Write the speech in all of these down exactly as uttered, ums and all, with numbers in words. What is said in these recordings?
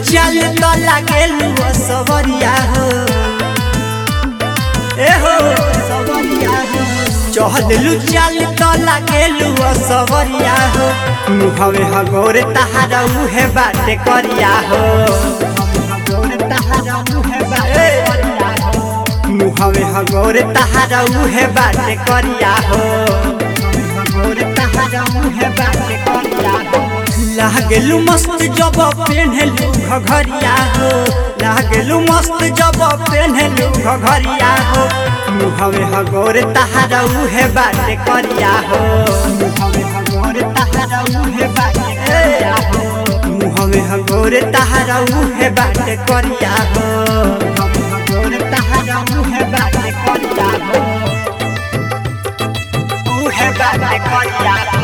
चाल तो लागेलू सवरिया हो ए हो सवरिया हो चहलू चाल तो लागेलू सवरिया हो मुहवे हगोर तहारा उहे बाटे करिया हो मुहवे हगोर तहारा उहे बाटे करिया हो लागेलू मस्त जब पेन्हलू घघरिया हो लागेलू मस्त जब पेन्हलू घघरिया हो मुहवे हगोर तहारा उहे बाटे करिया हो मुहवे हगोर तहारा उहे बाटे करिया हो मुहवे हगोर तहारा उहे बाटे करिया हो हगोर तहारा उहे बाटे करिया हो उहे बाटे करिया हो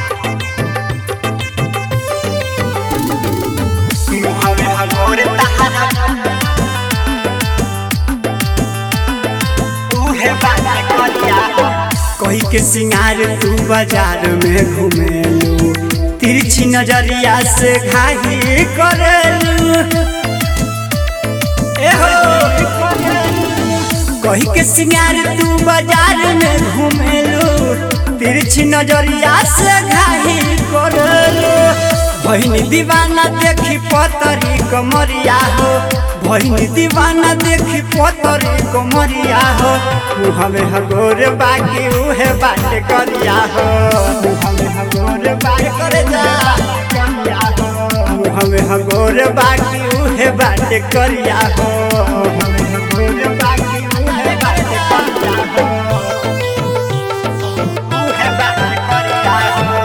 मुहवे हगोर तहारा उहे बाटे करिया हो कोई के सिंगार तू बाजार में घूमेलू तिरछी नजरिया से घाही करेलू ए हो कोई के सिंगार तू बाजार में घूमेलू तिरछी नजरिया से घाही करेलू बहिनी दीवाना देखी पतरी कमरिया हो बहिनी दीवाना देखी पतरी कमरिया हो मुहवे हगोर बाकी उहे बाटे करिया हो मुहवे हगोर बाटे करे जा करिया हो मुहवे हगोर बाकी उहे बाटे करिया हो मुहवे हगोर बाकी उहे बाटे करिया हो उहे बाटे करिया हो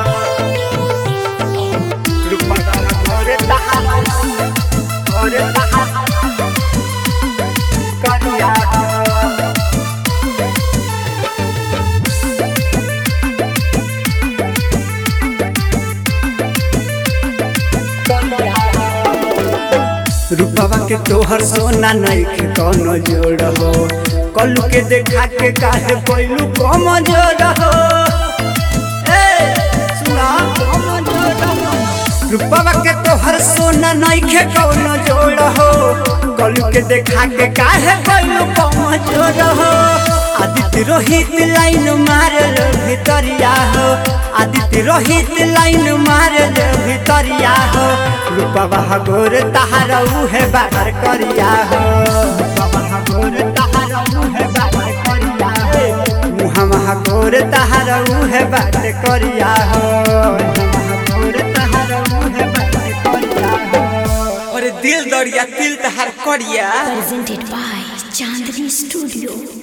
रूपवा के तोहर सोना नहीं के कोनो जोड़ हो कलू के देखा के काहे कोइलू कम जोड़ हो ए सुना कम जोड़ हो रूपवा के तोहर सोना नहीं के कोनो जोड़ हो कलू के देखा के काहे कोइलू कम जोड़ हो आदित्य रोहित लाइन मारल भितरिया हो आदित्य रोहित लाइन मारल भितरिया हो रूपवा हगोर तहारा उहे बाटर करिया हो रूपवा हगोर तहारा उहे बाटर करिया हो मुहवा हगोर तहारा उहे बाटर करिया हो मुहवा हगोर तहारा उहे बाटर करिया हो और दिल दरिया तिल तहार करिया presented by Chandni Studio।